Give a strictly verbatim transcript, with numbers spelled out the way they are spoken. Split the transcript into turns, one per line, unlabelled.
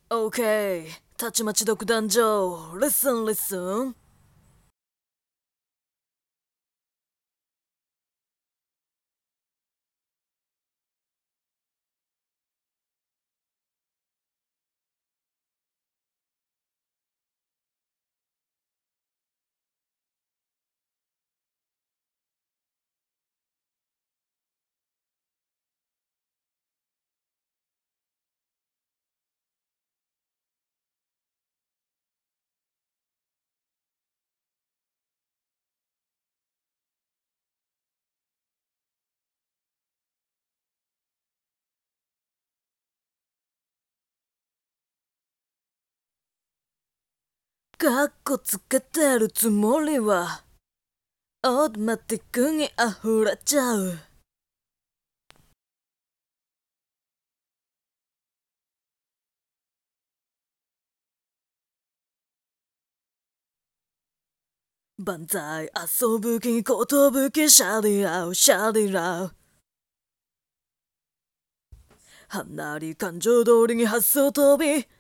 OK。たちまち独壇場。レッスンレッスン。かっこつけてるつもりはオートマティックに溢れちゃう。万歳遊ぶ気ことぶきシャリラウシャリラウ。はなり感情通りに発想飛び